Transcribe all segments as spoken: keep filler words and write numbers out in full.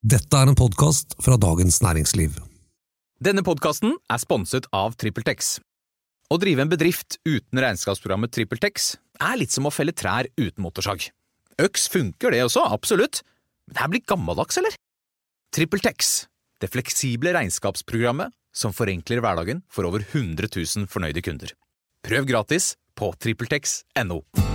Dette er en podcast fra Dagens Næringsliv. Denne podcasten er sponset av TrippelTex. Å drive en bedrift uten regnskapsprogrammet TrippelTex er litt som å felle trær uten motorsag. Øks funker det også, absolutt. Men det her blir gammeldags, eller? TrippelTex, det fleksible regnskapsprogrammet som forenkler hverdagen for over hundre tusen fornøyde kunder. Prøv gratis på trippeltex punktum no.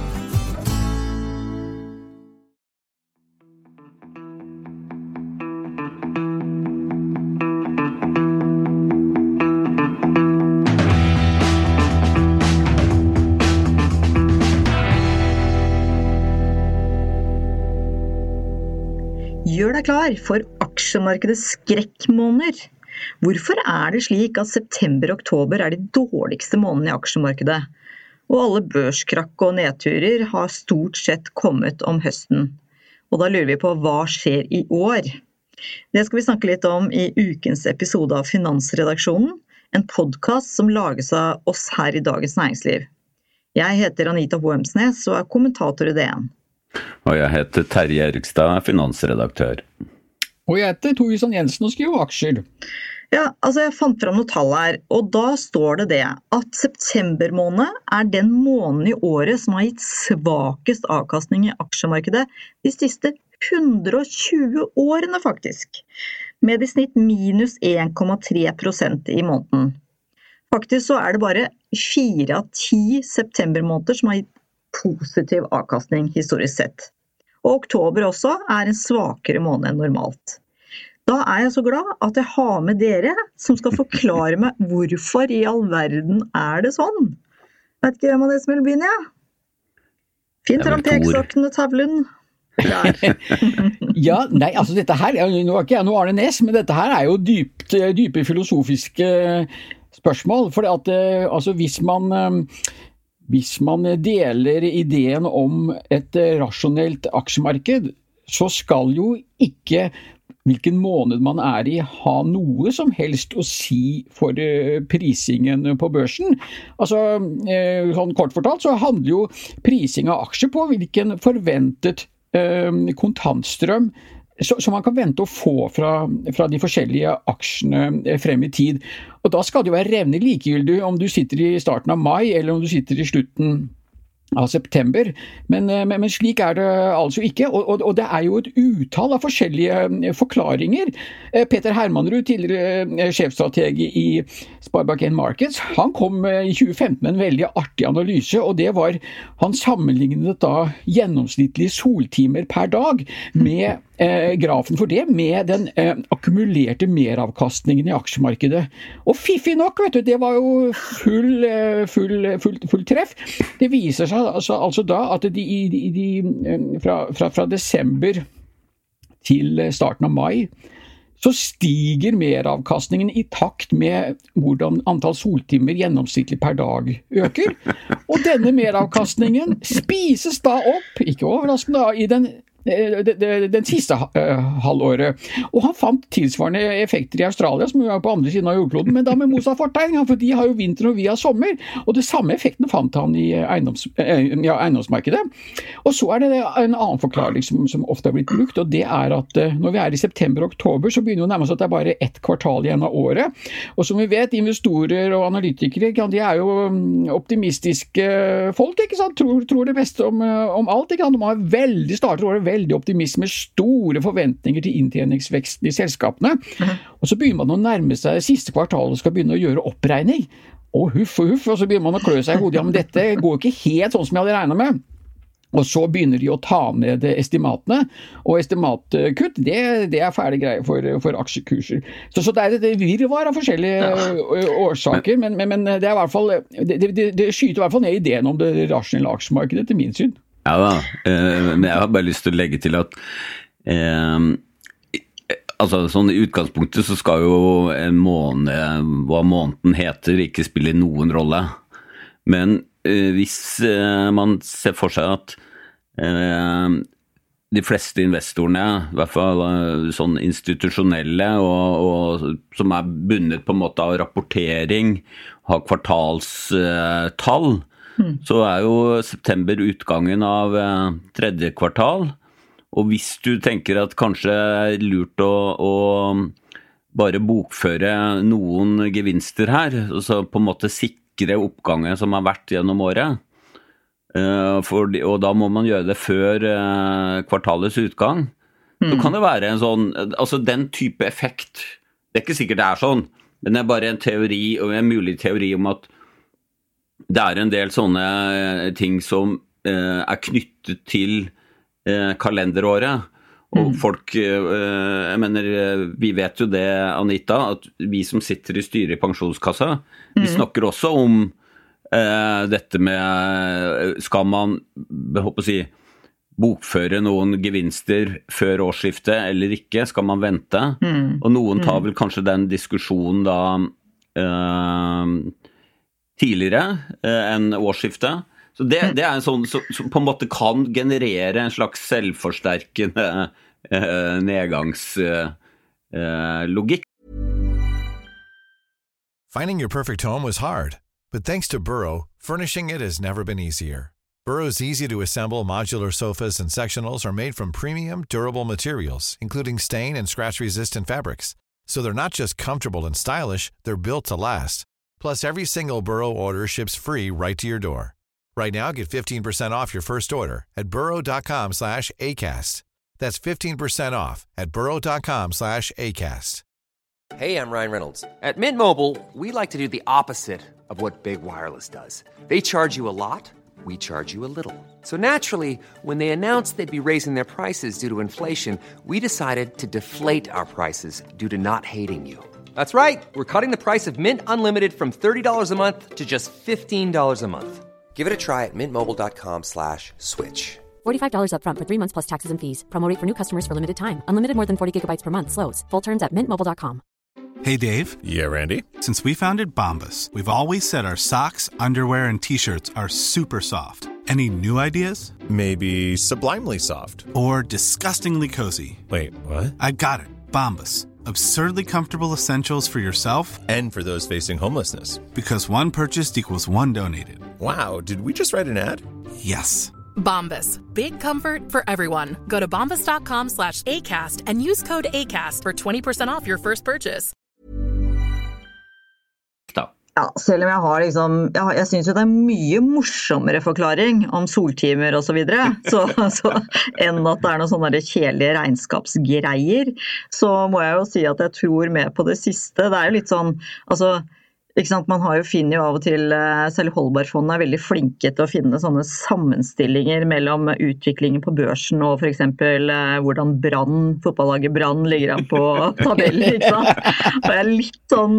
Gjør deg klar for aksjemarkedets skrekkmåneder. Hvorfor er det slik at september og oktober er de dårligste månedene i aksjemarkedet? Og alle børskrakk og nedturer har stort sett kommet om høsten. Og da lurer vi på hva skjer i år? Det skal vi snakke litt om i ukens episode av Finansredaksjonen, en podcast som lages av oss her i Dagens Næringsliv. Jeg heter Anita Boemsnes og er kommentator i D N. Og jeg heter Terje Erikstad, finansredaktør. Og jeg heter Torgison Jensen og skriver aksjer. Ja, altså jeg fant frem noen tall her, og da står det det at september måned er den måneden i året som har gitt svakest avkastning i aksjemarkedet de siste hundre og tjue årene faktisk, med i snitt minus en komma tre prosent i måneden. Faktisk så er det bare fire av ti septembermåneder som har gitt positiv avkastning historisk sett. Og oktober også er en svakere måned enn normalt. Da er jeg så glad at jeg har med dere som skal forklare meg hvorfor i all verden er det sånn. Vet ikke hvem av det som vil begynne, ja? Fint fram pekestokken og tavlen. Ja, nei, altså dette her, nå er ikke jeg noe Arne Næss, men dette her er jo dypt, dype filosofiske spørsmål, for at, altså hvis man Hvis man deler ideen om et rasjonelt aksjemarked, så skal jo ikke hvilken måned man er i ha noe som helst å si for prisingen på børsen. Altså, sånn kort fortalt, så handler jo prising av aksjer på hvilken forventet kontantstrøm som man kan vente å få fra, fra de forskjellige aksjene frem i tid. Og da skal det jo være revne likegyldig om du sitter i starten av mai eller om du sitter i slutten av september, men, men, men slik er det altså ikke, og, og, og det er jo et utall av forskjellige forklaringer. Peter Hermanrud, tidligere sjefstrateg i Sparebank en Markets, han kom i tjue femten med en veldig artig analyse, og det var, han sammenlignet da gjennomsnittlige soltimer per dag med eh, grafen for det, med den eh, akkumulerte meravkastningen i aksjemarkedet. Og fiffig nok, vet du, det var jo full, full, full, full treff. Det viser seg Altså, altså da at de, de, de, fra, fra, fra desember til starten av mai så stiger meravkastningen i takt med hvordan antall soltimer gjennomsnittlig per dag øker. Og denne meravkastningen spises da opp, ikke overraskende da, i den den siste halvåret. Og han fant tilsvarende effekter i Australia, som jo er på andre siden av jordkloden, men da med motsatt fortegn, for de har jo vinter og vi har sommer, og det samme effekten fant han i eiendoms, ja, eiendomsmarkedet. Og så er det en annen forklaring som, som ofte har blitt brukt, og det er at når vi er i september og oktober, så begynner det nærmest at det er bare ett kvartal igjen av året. Og som vi vet, investorer og analytikere, de er jo optimistiske folk, ikke sant? Tror, tror det beste om, om alt, ikke sant? De har veldig startet året veldig optimisme, store forventninger til inntjeningsveksten i selskapene. Mm-hmm. Og så begynner man å nærme seg siste kvartal og skal begynne å gjøre oppregning. Og huff og huff, og så begynner man å klø seg i hodet. Ja, men dette går ikke helt sånn som jeg hadde regnet med. Og så begynner de å ta ned estimatene, og estimatkutt, det, det er ferdig greie for, for aksjekurser. Så, så det er et virvar av forskjellige ja. årsaker, men, men, men det er i hvert fall, det, det, det skyter i hvert fall ned ideen om det rasjonelle aksjemarkedet til min syn. Ja da, men jeg har bare lyst til å legge til at eh, altså sånn i utgangspunktet så skal jo en måned, hva måneden heter, ikke spille noen rolle. Men eh, hvis eh, man ser for seg at eh, de fleste investorene, i hvert fall eh, sånn institusjonelle, og, og som er bundet på en måte av rapportering, har kvartalstall, eh, så er jo september utgangen av eh, tredje kvartal, Og hvis du tenker at kanskje det er lurt å, å bare bokføre noen gevinster her, så på en måte sikre oppgangen som har vært gjennom året, for, og da må man gjøre det før kvartalets utgang, mm. så kan det være en sånn, altså den type effekt, det er ikke sikkert det er sånn, men det er bare en teori, og en mulig teori om at det er en del sånne ting som er knyttet til kalenderåret, og folk, jeg mener, vi vet jo det, Anita, at vi som sitter i styret i pensjonskassa, vi snakker også om eh, dette med, skal man, jeg håper å si, bokføre noen gevinster før årsskiftet eller ikke, skal man vente? Mm. Og noen tar vel kanskje den diskusjonen da eh, tidligere eh, enn årsskiftet. Så det, det er en sånn som så, så på en måte kan generere en slags selvforsterkende eh, nedgangslogikk. Eh, Finding your perfect home was hard, but thanks to Burrow, furnishing it has never been easier. Burrow's easy-to-assemble modular sofas and sectionals are made from premium, durable materials, including stain and scratch-resistant fabrics. So they're not just comfortable and stylish, they're built to last. Plus, every single Burrow order ships free right to your door. Right now, get fifteen percent off your first order at burrow.com slash ACAST. That's fifteen percent off at burrow.com slash ACAST. Hey, I'm Ryan Reynolds. At Mint Mobile, we like to do the opposite of what Big Wireless does. They charge you a lot, we charge you a little. So naturally, when they announced they'd be raising their prices due to inflation, we decided to deflate our prices due to not hating you. That's right. We're cutting the price of Mint Unlimited from thirty dollars a month to just fifteen dollars a month. Give it a try at mintmobile.com slash switch. forty-five dollars up front for three months plus taxes and fees. Promo rate for new customers for limited time. Unlimited more than forty gigabytes per month. Slows full terms at mint mobile dot com. Hey, Dave. Yeah, Randy. Since we founded Bombas, we've always said our socks, underwear, and T-shirts are super soft. Any new ideas? Maybe sublimely soft. Or disgustingly cozy. Wait, what? I got it. Bombas. Absurdly comfortable essentials for yourself and for those facing homelessness. Because one purchased equals one donated. Wow, did we just write an ad? Yes. Bombas. Big comfort for everyone. Go to bombas.com slash ACAST and use code ACAST for twenty percent off your first purchase. Ja, selv om jeg har liksom, jeg, jeg synes jo det er mye morsommere forklaring om soltimer og så videre, så, så enn at det er noen sånne kjedelige regnskapsgreier, så må jeg jo si at jeg tror mer på det siste. Det er jo litt sånn, altså, ikke sant, man har jo finnet jo av og til, selv Holdbarfondet er veldig flinke til å finne sånne sammenstillinger mellom utviklingen på børsen og for eksempel hvordan Brann, fotballaget Brann ligger an på tabellen, ikke sant? Og jeg er litt sånn,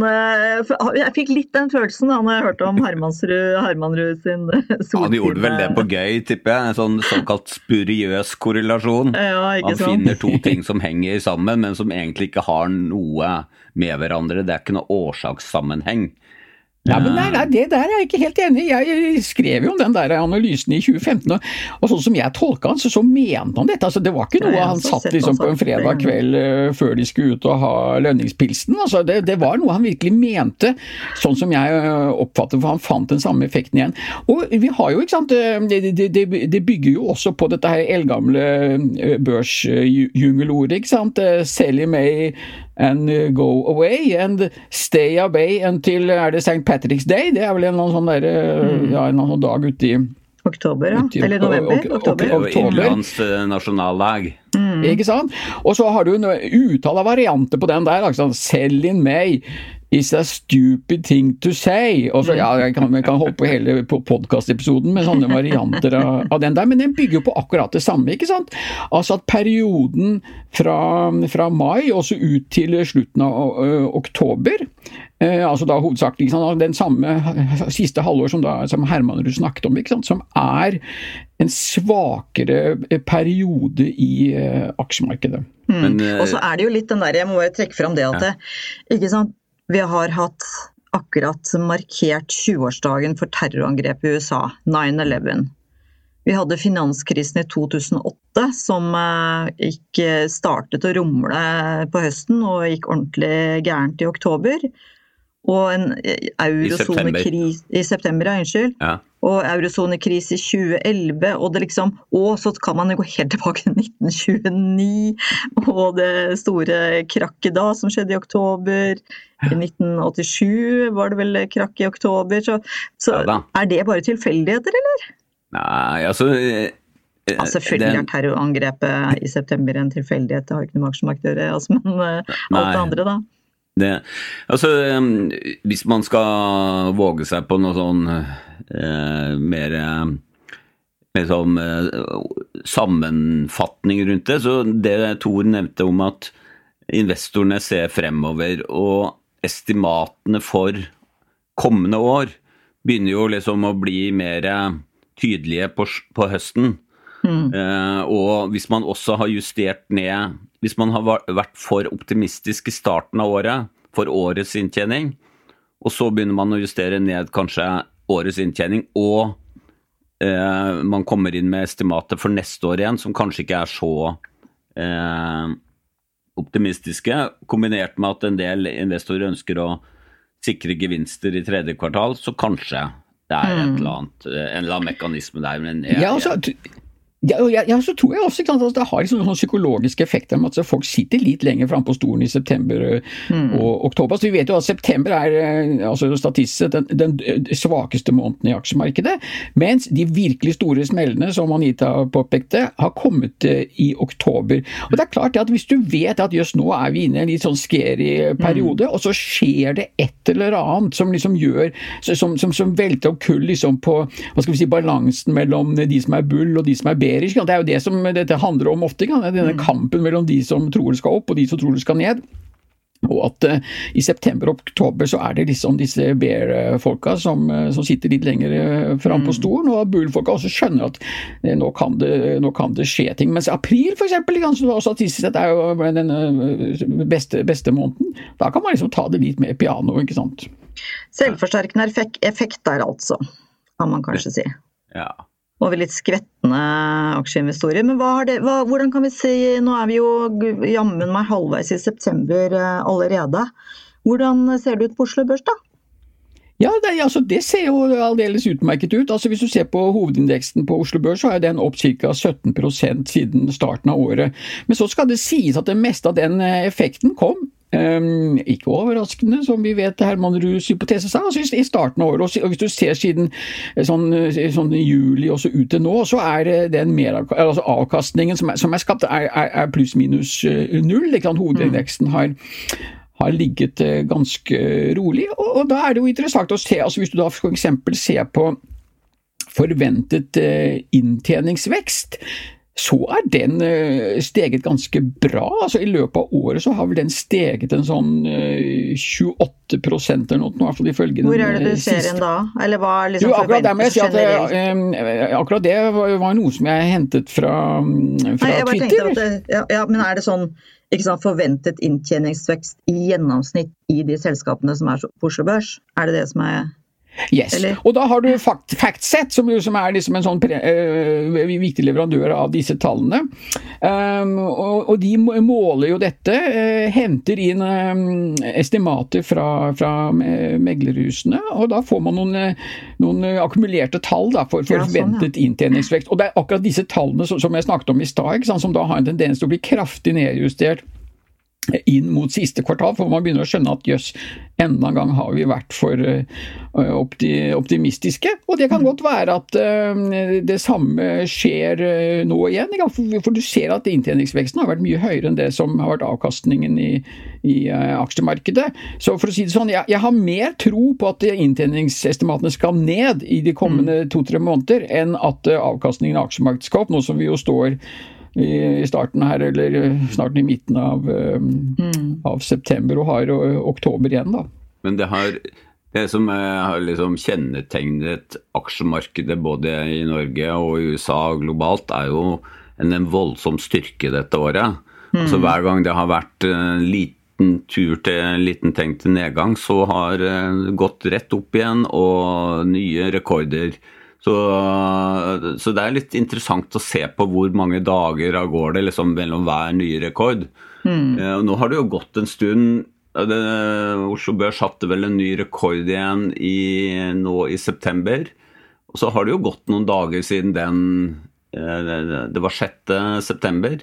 jeg fikk litt den følelsen da når jeg hørte om Hermansrud, Hermanrud sin soltid. Han gjorde vel det på gøy, tipper jeg, en sånn såkalt spuriøs korrelasjon. Ja, ikke sant? Han finner to ting som henger sammen, men som egentlig ikke har noe med hverandre. Det er ikke noe årsakssammenheng. Ja, men nei, nei, det der er jeg ikke helt enig i. Jeg skrev jo om den der analysen i tjue femten, og, og sånn som jeg tolket han, så, så mente han dette. Altså, det var ikke noe han satt liksom på en fredag kveld uh, før de skulle ut og ha lønningspilsen. Altså, det, det var noe han virkelig mente, sånn som jeg uh, oppfattet, for han fant den samme effekten igjen. Og vi har jo, ikke sant, det, det, det, det bygger jo også på dette her eldgamle uh, børsjungelordet, ikke sant? Uh, Sell in May and uh, go away, and stay away until, er det Sankt Patrick's Day? Det er vel en sånn der, mm. ja, en sånn dag ute i oktober, ja. I, eller november. ok, oktober. oktober. Englands uh, nasjonaldag. Mm. Ikke sant? Og så har du en utall av varianter på den der, altså, Sell in May is a stupid thing to say. Og så, ja, jeg kan, jeg kan holde på hele på podcast-episoden med sånne varianter av, av den der, men den bygger jo på akkurat det samme, ikke sant? Altså at perioden fra, fra mai og så ut til slutten av ø, oktober, eh, altså da hovedsakelig, ikke sant, den samme siste halvår som, da, som Hermanrud snakket om, ikke sant, som er en svakere periode i uh, aksjemarkedet. Mm. Men, uh, og så er det jo litt den der, jeg må bare trekke frem det at det, ikke sant, vi har hatt akkurat markert tjueårsdagen for terrorangrepet i U S A, nine eleven. Vi hadde finanskrisen i to tusen og åtte, som gikk startet å rumle på høsten, og gikk ordentlig gærent i oktober. og en eurosonekrise i september, ja, unnskyld. Ja. Og eurosonekrise i tjue elleve, og det liksom, og så kan man jo gå helt tilbake til nitten tjueni, og det store krakket da, som skjedde i oktober. I nitten åttisju var det vel krakk i oktober, så, så ja, er det bare tilfeldigheter, eller? Nei, altså... Ja, selvfølgelig er terrorangrepet i september en tilfeldighet, det har ikke noe med aksjemarkedet å gjøre, altså, men alt Nei. det andre da. Det, altså, hvis man skal våge seg på noe sånn eh, mer, mer sånn eh, sammenfatning rundt det, så det Tor nevnte om at investorene ser fremover, og estimatene for kommende år begynner jo liksom å bli mer tydelige på, på høsten. Mm. Eh, og hvis man også har justert ned, hvis man har vært for optimistisk i starten av året, for årets inntjening, og så begynner man å justere ned kanskje årets inntjening, og eh, man kommer inn med estimater for neste år igjen, som kanskje ikke er så eh, optimistiske, kombinert med at en del investorer ønsker å sikre gevinster i tredje kvartal, så kanskje det er et eller annet, en eller annen mekanisme der. Men jeg, ja, altså, ja, ja, ja, så tror jeg også ikke sant, at det har liksom sånn psykologiske effekter med at folk sitter litt lenger frem på stolen i september mm. og oktober. Så vi vet jo at september er altså statistisk den, den svakeste måneden i aksjemarkedet, mens de virkelig store smellene, som Anita påpekte, har kommet i oktober. Og det er klart at hvis du vet at just nå er vi inne i en litt sånn scary periode, mm. og så skjer det et eller annet som liksom gjør, som, som, som velter opp kull liksom på, hva skal vi si, balansen mellom de som er bull og de som er bear. Det er jo det som dette handler om ofte, denne kampen mellom de som tror det skal opp og de som tror det skal ned. Og at uh, i september og oktober så er det liksom disse bear-folka som, som sitter litt lenger frem på stolen, og bull-folka også skjønner at eh, nå, kan det, nå kan det skje ting. Mens april for eksempel, så statistisk sett er jo den beste, beste måneden, da kan man liksom ta det litt mer piano, ikke sant? Selvforsterkende effekt, effekt der altså, kan man kanskje si. Ja. Og litt skvettende aksjeinvestorer. Men hva har det, hva, hvordan kan vi si, nå er vi jo jammen meg halvveis i september allerede. Hvordan ser det ut på Oslo Børs da? Ja, det, altså, det ser jo aldeles utmerket ut. Altså, hvis du ser på hovedindeksen på Oslo Børs, så er den opp ca. sytten prosent siden starten av året. Men så skal det sies at det meste av den effekten kom Um, ikke overraskende, som vi vet Herman Ruhs hypotese sa, altså i starten av året, og hvis du ser siden sånn, sånn juli og så ut til nå, så er den mer, altså avkastningen som er, som er skapt er, er, er pluss minus null, ikke sant? Hovedindeksen har har ligget ganske rolig, og, og da er det jo interessant å se, altså hvis du da for eksempel ser på forventet uh, inntjeningsvekst, så er den steget ganske bra. Altså i løpet av året så har vel den steget en sånn tjueåtte prosent eller noe, i hvert fall ifølge den siste. Hvor er det du ser den da? Eller hva er liksom jo, akkurat der må jeg si at generelt? akkurat det var noe som jeg hentet fra, fra Nei, jeg bare Twitter. At det, ja, ja, men er det sånn, ikke sant, forventet inntjeningsvekst i gjennomsnitt i de selskapene som er på Oslo Børs? Er det det som er... Yes, Eller? Og da har du Fact, FactSet, som, som er liksom en sånn pre, uh, viktig leverandør av disse tallene. Um, og, og de måler jo dette, uh, henter inn um, estimater fra, fra meglerhusene, og da får man noen, noen akkumulerte tall da, for, for ja, forventet sånn, ja. inntjeningsvekst. Og det er akkurat disse tallene som, som jeg snakket om i stad, som da har en tendens til å bli kraftig nedjustert inn mot siste kvartal, for man begynner å skjønne at jøss, enda en gang har vi vært for uh, opti, optimistiske, og det kan godt være at uh, det samme skjer uh, nå igjen, ja, for, for du ser at inntjeningsveksten har vært mye høyere enn det som har vært avkastningen i, i uh, aksjemarkedet. Så for å si det sånn, jeg, jeg har mer tro på at inntjeningsestimatene skal ned i de kommende to-tre måneder, enn at uh, avkastningen i aksjemarkedet skal opp, nå som vi jo står i starten her, eller snart i midten av, mm. av september og har og, oktober igjen da. Men det har, det som har liksom kjennetegnet aksjemarkedet både i Norge og i U S A globalt er jo en, en voldsom styrke dette året. Mm. Altså hver gang det har vært en liten tur til en liten tegn til nedgang, så har det gått rett opp igjen og nye rekorder. Så, så det er litt interessant å se på hvor mange dager går det liksom mellom hver nye rekord. Mm. Eh, og nå har det jo gått en stund det, Oslo Børs satte vel en ny rekord igjen i, nå i september. Og så har det jo gått noen dager siden den, det var sjette september.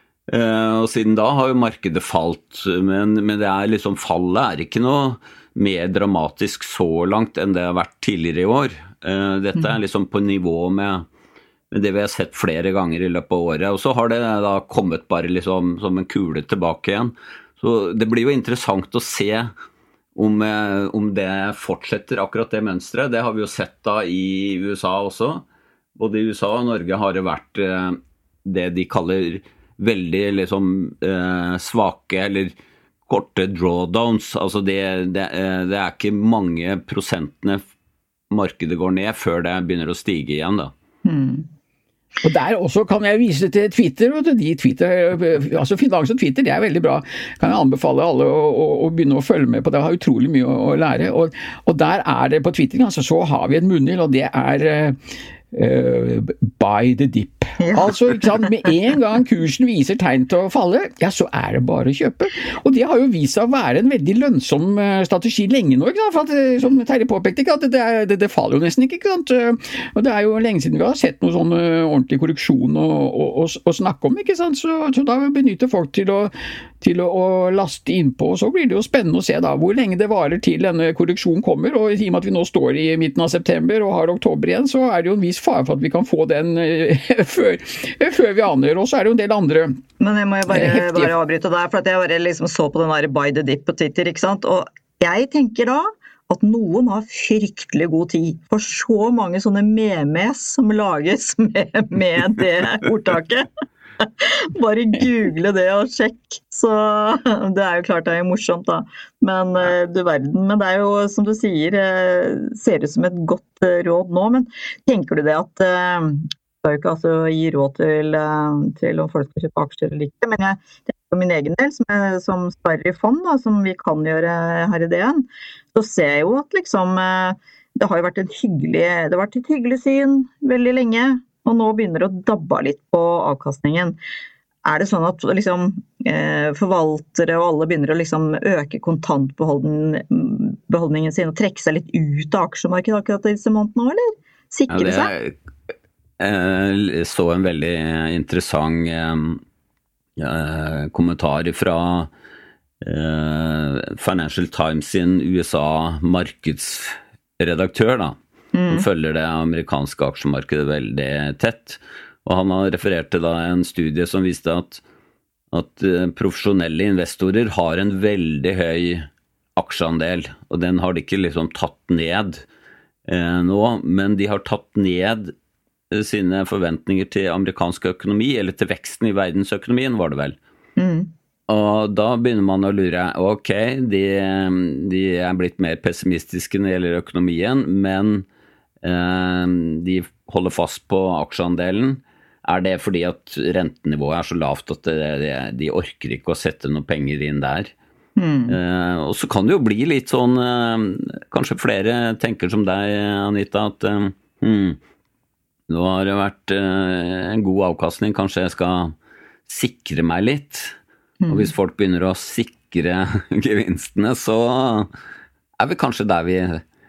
Og siden da har jo markedet falt, men, men det er liksom, fallet er ikke noe mer dramatisk så langt enn det har vært tidligere i år. Dette er liksom på nivå med, med det vi har sett flere ganger i løpet av året, og så har det da kommet bare liksom som en kule tilbake igjen. Så det blir jo interessant å se om, om det fortsetter akkurat det mønstret. Det har vi jo sett da i U S A også. Både i U S A og Norge har det vært det de kaller veldig liksom eh, svake eller korte drawdowns, altså det, det, det er ikke mange prosentene markedet går ned før det begynner å stige igjen da. Hmm. Og der også kan jeg vise til Twitter, og de Twitter, altså Finans og Twitter, det er veldig bra. Kan jeg anbefale alle å, å, å begynne å følge med på det, har utrolig mye å, å lære. Og, og der er det på Twitter, altså, så har vi et munnel, og det er uh, buy the dip. Ja. Altså, ikke sant, med en gang kursen viser tegn til å falle, ja, så er det bare å kjøpe. Og det har jo vist seg å være en veldig lønnsom strategi lenge nå, ikke sant? For at, som Terje påpekte, ikke sant? Det, er, det, det faller jo nesten ikke, ikke sant? Og det er jo lenge siden vi har sett noe sånn ordentlig korreksjon å, å, å, å snakke om, ikke sant? Så, så da benytter folk til å, til å, å laste innpå, og så blir det jo spennende å se da hvor lenge det varer til denne korreksjonen kommer, og i og med at vi nå står i midten av september og har oktober igjen, så er det jo en viss fare for at vi kan få den før Før, før vi aner, og så er det jo en del andre. Men jeg må jo bare, bare avbryte der, for at jeg bare liksom så på den der buy the dip på Twitter, ikke sant? Og jeg tenker da at noen har fryktelig god tid, for så mange sånne memes som lages med, med det ordtaket. Bare google det og sjekk, så det er jo klart det er jo morsomt da, men du verden, men det er jo som du sier, ser ut som et godt råd nå, men tenker du det at det er jo ikke altså gi råd til, til om folk skal kjøpe aksjer eller ikke, men jeg tenker på min egen del, som, jeg, som sparer i fond, da, som vi kan gjøre her i D N, så ser jeg jo at liksom, det har jo vært en hyggelig, det har vært et hyggelig syn veldig lenge, og nå begynner det å dabbe litt på avkastningen. Er det sånn at liksom, eh, forvaltere og alle begynner å liksom øke kontantbeholdningen sin og trekke seg litt ut av aksjemarkedet akkurat disse månedene, eller? Sikre ja, seg? Jeg så en veldig interessant eh, kommentar fra eh, Financial Times sin U S A-markedsredaktør da, mm. som følger det amerikanske aksjemarkedet veldig tett, og han har referert til da en studie som viste at, at eh, profesjonelle investorer har en veldig høy aksjeandel, og den har de ikke liksom tatt ned eh, nå, men de har tatt ned sine forventninger til amerikansk økonomi, eller til veksten i verdensøkonomien, var det vel. Mm. Og da begynner man å lure, ok, de, de er blitt mer pessimistiske når det gjelder økonomien, men eh, de holder fast på aksjeandelen. Er det fordi at rentenivået er så lavt at det, de orker ikke å sette noe penger inn der? Mm. Eh, og så kan det jo bli litt sånn, eh, kanskje flere tenker som deg, Anita, at eh, hmm, nå har det vært eh, en god avkastning, kanskje jeg skal sikre meg litt. Mm. Og hvis folk begynner å sikre gevinstene, så er vi kanskje der vi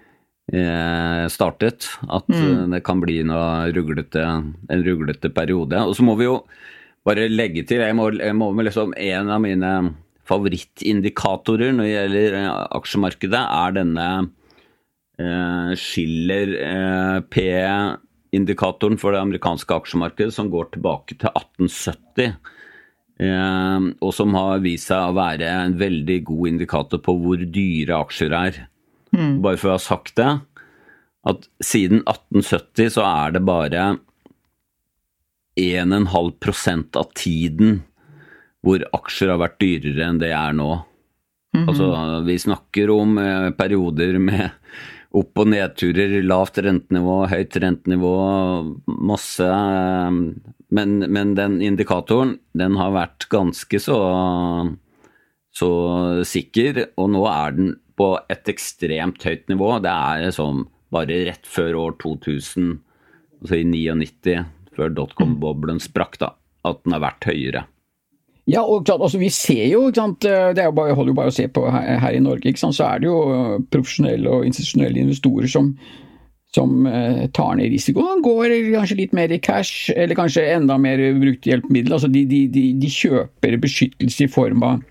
eh, startet, at mm. det kan bli noe ruglete, en ruglete periode. Og så må vi jo bare legge til, jeg må, jeg må liksom, en av mine favorittindikatorer når det gjelder aksjemarkedet er denne eh, Schiller eh, P indikatoren for det amerikanske aksjemarkedet som går tilbake til atten sytti, eh, og som har vist seg å være en veldig god indikator på hvor dyre aksjer er. Mm. Bare for å ha sagt det, at siden atten sytti så er det bare en komma fem prosent av tiden hvor aksjer har vært dyrere enn det er nå. Mm-hmm. Altså, vi snakker om eh, perioder med opp- og nedturer, lavt rentenivå, høyt rentenivå, masse, men, men den indikatoren, den har vært ganske så, så sikker, og nå er den på et ekstremt høyt nivå. Det er sånn bare rett før år to tusen, altså i nittini, før dotcom-boblen sprakk da, at den har vært høyere. Ja, og altså, vi ser jo, ikke sant, det er jo bare, jeg holder jo bare å se på her, her i Norge, ikke sant, så er det jo profesjonelle og institusjonelle investorer som, som uh, tar ned risikoen, går kanskje litt mer i cash, eller kanskje enda mer brukt hjelpemiddel, altså de, de, de, de kjøper beskyttelse i form av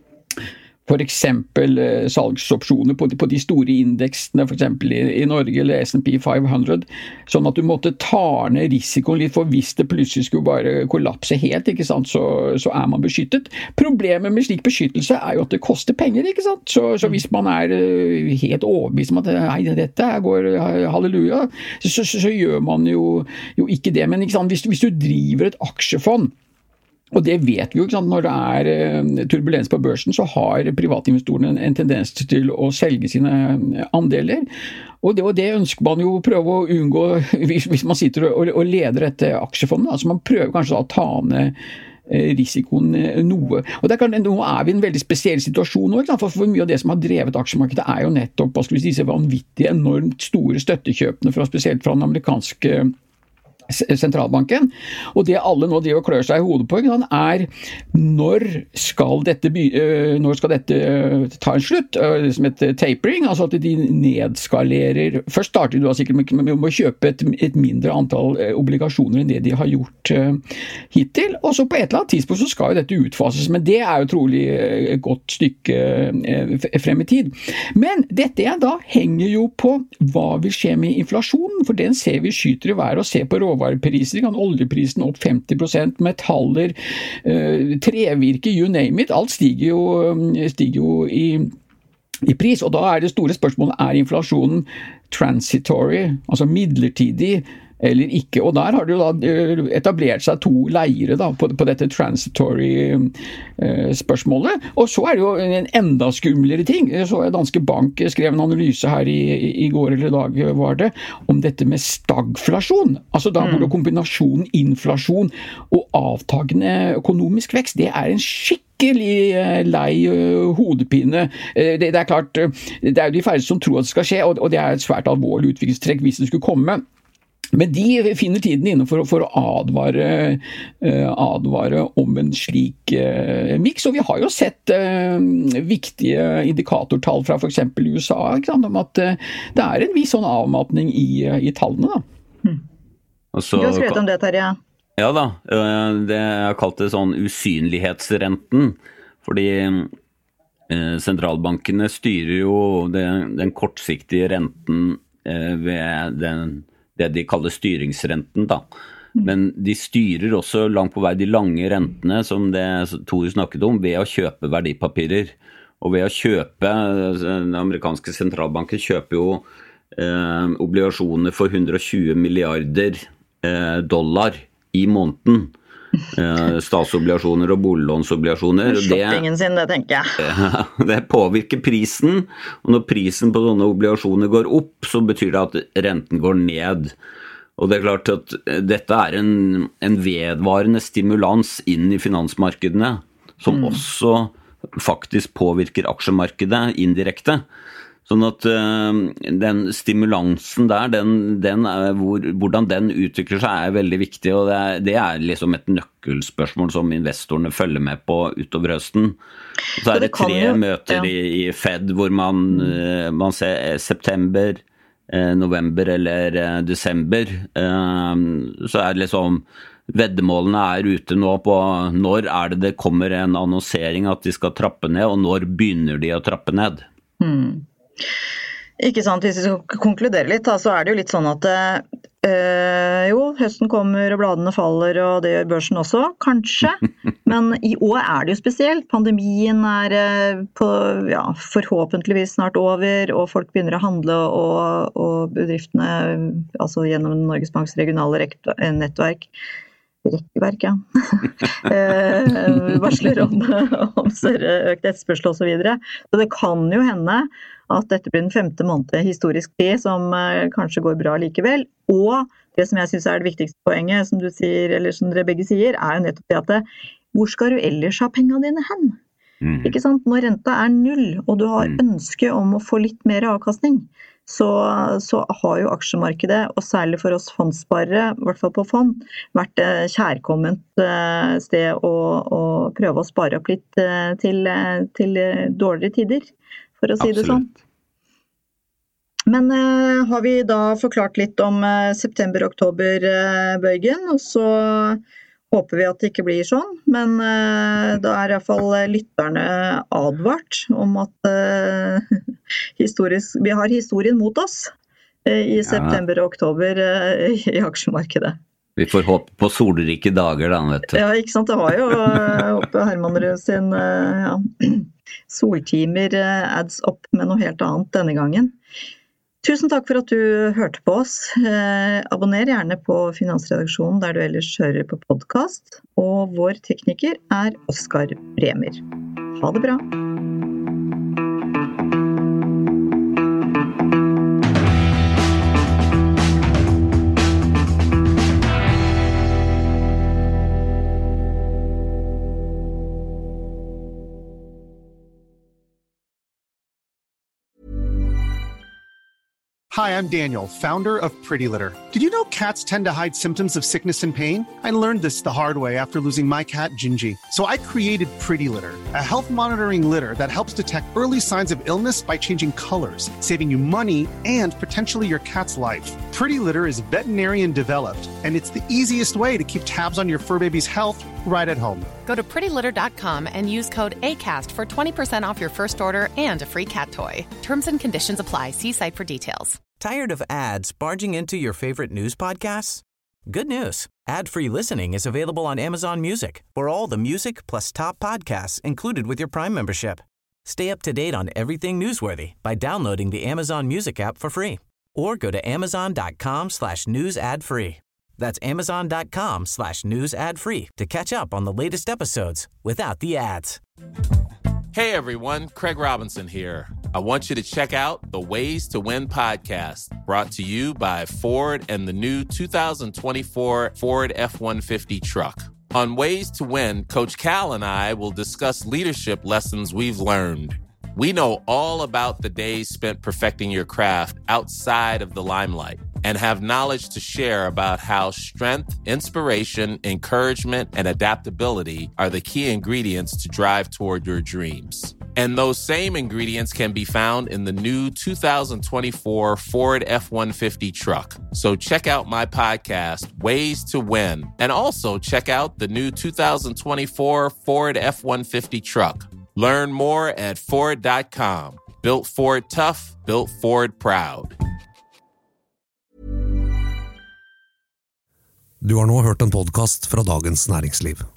for eksempel eh, salgsopsjoner på de, på de store indeksene, for eksempel i, i Norge eller S and P five hundred, sånn at du måtte ta ned risikoen litt, for hvis det plutselig skulle bare kollapse helt, ikke sant, så, så er man beskyttet. Problemet med slik beskyttelse er jo at det koster penger, ikke sant, så, så hvis man er uh, helt overbevist om at nei, dette går halleluja, så, så, så gjør man jo, jo ikke det, men ikke sant, hvis, hvis du driver et aksjefond, og det vet vi jo, ikke sant? Når det er turbulens på børsen, så har privatinvestorene en, en tendens til å selge sine andeler. Og det, og det ønsker man jo å prøve å unngå hvis, hvis man sitter og, og leder et aksjefond. Altså man prøver kanskje å ta ned risikoen noe. Og det er klart, nå er vi i en veldig spesiell situasjon nå, ikke sant? For, for mye av det som har drevet aksjemarkedet er jo nettopp, hva skal vi si, disse vanvittige, enormt store støttekjøpene, fra, spesielt fra den amerikanske sentralbanken, og det alle nå driver og klør seg i hodet på, ikke sant, er når skal dette, by, når skal dette ta en slutt, som heter tapering, altså at de nedskalerer, først starter du da sikkert med, med å kjøpe et, et mindre antall obligasjoner enn det de har gjort uh, hittil, og så på et eller annet tidspunkt så skal jo dette utfases, men det er jo trolig et godt stykke uh, frem i tid. Men dette igjen da henger jo på hva vil skje med inflasjonen, for den ser vi skyter i været og ser på råd råvarepriser, kan oljeprisen opp femti prosent, metaller, uh, trevirke, you name it, alt stiger jo, stiger jo i, i pris, og da er det store spørsmålet, er inflasjonen transitory, altså midlertidig, eller ikke, og der har det jo da etablert seg to leire da, på, på dette transitory eh, spørsmålet, og så er det jo en enda skumlere ting, så Danske Bank skrev en analyse her i, i går eller i dag var det, om dette med stagflasjon, altså da mm. hvor kombinasjonen inflasjon og avtagende økonomisk vekst, det er en skikkelig lei hodepine. Det, det er klart, det er jo de færreste som tror at det skal skje, og, og det er et svært alvorlig utviklingstrekk hvis det skulle komme. Men de finner tiden inne for, for å advare, uh, advare om en slik uh, mix, og vi har jo sett uh, viktige indikatortall fra for eksempel U S A, ikke sant, om at uh, det er en viss sånn avmatning i, uh, i tallene da. Hmm. Så, du har skrevet om det, Terje. Ja da, det jeg kalte det sånn usynlighetsrenten, fordi uh, sentralbankene styrer jo det, den kortsiktige renten uh, ved den det de kaller styringsrenten da. Men de styrer også langt på vei de lange rentene, som det Tore snakket om, ved å kjøpe verdipapirer. Og ved å kjøpe, den amerikanske sentralbanken kjøper jo eh, obligasjoner for hundre og tjue milliarder eh, dollar i måneden. Eh, statsobligasjoner og boliglånsobligasjoner. Shoppingen sin, det tenker jeg. Det påvirker prisen, og når prisen på sånne obligasjoner går opp, så betyr det at renten går ned. Og det er klart at dette er en, en vedvarende stimulans inn i finansmarkedene, som mm. også faktisk påvirker aksjemarkedet indirekte. Sånn at uh, den stimulansen der, den, den er, hvor, hvordan den utvikler seg er veldig viktig, og det er, det er liksom et nøkkelspørsmål som investorene følger med på utover høsten. Så er det, det tre jo, møter ja. i, i Fed hvor man, uh, man ser september, uh, november eller uh, desember, uh, så er det liksom veddemålene er ute nå på når er det det kommer en annonsering at de skal trappe ned, og når begynner de å trappe ned. Hmm. Ikke sant, hvis vi skal konkludere litt, da, så er det jo litt sånn at øh, jo, høsten kommer og bladene faller, og det gjør børsen også, kanskje, men i år er det jo spesielt. Pandemien er på, ja, forhåpentligvis snart over, og folk begynner å handle, og, og bedriftene, altså gjennom Norges Banks regionale nettverk, rekkverk, ja. varsler om, om større økt etterspørsel og så videre. Så det kan jo hende at dette blir den femte måned historisk tid som uh, kanskje går bra likevel. Og det som jeg synes er det viktigste poenget, som du sier, eller som dere begge sier, er jo nettopp det at det, hvor skal du ellers ha pengene dine hen? Mm. Ikke sant? Når renta er null, og du har ønske om å få litt mer avkastning, så, så har jo aksjemarkedet, og særlig for oss fondsparere, i hvert fall på fond, vært et kjærkomment sted å, å prøve å spare opp litt til, til dårligere tider, for å si Absolutt. Det sånn. Men uh, har vi da forklart litt om uh, september-oktober-bøygen, og så håper vi at det ikke blir sånn, men uh, da er i hvert fall lytterne advart om at uh, historisk, vi har historien mot oss uh, i ja. september og oktober uh, i aksjemarkedet. Vi får håpe på solrike dager da, vet du. Ja, ikke sant, det var jo uh, oppe Herman Rød sin uh, ja, soltimer uh, ads opp med noe helt annet denne gangen. Tusen takk for at du hørte på oss. Eh, abonner gjerne på Finansredaksjonen der du ellers hører på podcast, og vår tekniker er Oskar Bremer. Ha det bra! Hi, I'm Daniel, founder of Pretty Litter. Did you know cats tend to hide symptoms of sickness and pain? I learned this the hard way after losing my cat, Gingy. So I created Pretty Litter, a health monitoring litter that helps detect early signs of illness by changing colors, saving you money and potentially your cat's life. Pretty Litter is veterinarian developed, and it's the easiest way to keep tabs on your fur baby's health right at home. Go to pretty litter dot com and use code ACAST for twenty percent off your first order and a free cat toy. Terms and conditions apply. See site for details. Tired of ads barging into your favorite news podcasts? Good news. Ad-free listening is available on Amazon Music for all the music plus top podcasts included with your Prime membership. Stay up to date on everything newsworthy by downloading the Amazon Music app for free or go to amazon.com slash news ad free. That's amazon.com slash news ad free to catch up on the latest episodes without the ads. Hey everyone, Craig Robinson here. I want you to check out the Ways to Win podcast, brought to you by Ford and the new two thousand twenty-four Ford F one fifty truck. On Ways to Win, Coach Cal and I will discuss leadership lessons we've learned. We know all about the days spent perfecting your craft outside of the limelight and have knowledge to share about how strength, inspiration, encouragement, and adaptability are the key ingredients to drive toward your dreams. And those same ingredients can be found in the new two thousand twenty-four Ford F one fifty truck. So check out my podcast, Ways to Win, and also check out the new two thousand twenty-four Ford F one fifty truck. Learn more at Ford dot com. Built Ford tough, built Ford proud. Du har nå hørt en podcast fra Dagens Næringsliv.